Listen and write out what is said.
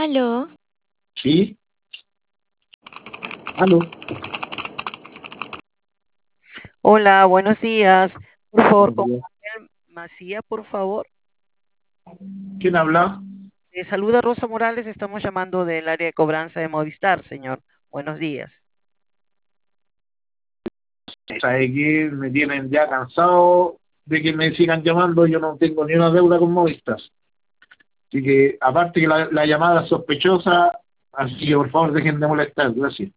Aló, Sí, aló, Hola, buenos días. Por favor, buenos con días. Ángel Macía, por favor. ¿Quién habla? Saluda Rosa Morales, estamos llamando del área de cobranza de Movistar, señor. Buenos días. ¿Sabe qué? Me tienen ya cansado de que me sigan llamando, yo no tengo ni una deuda con Movistar. Así que, aparte que la llamada es sospechosa, así que por favor dejen de molestar, gracias.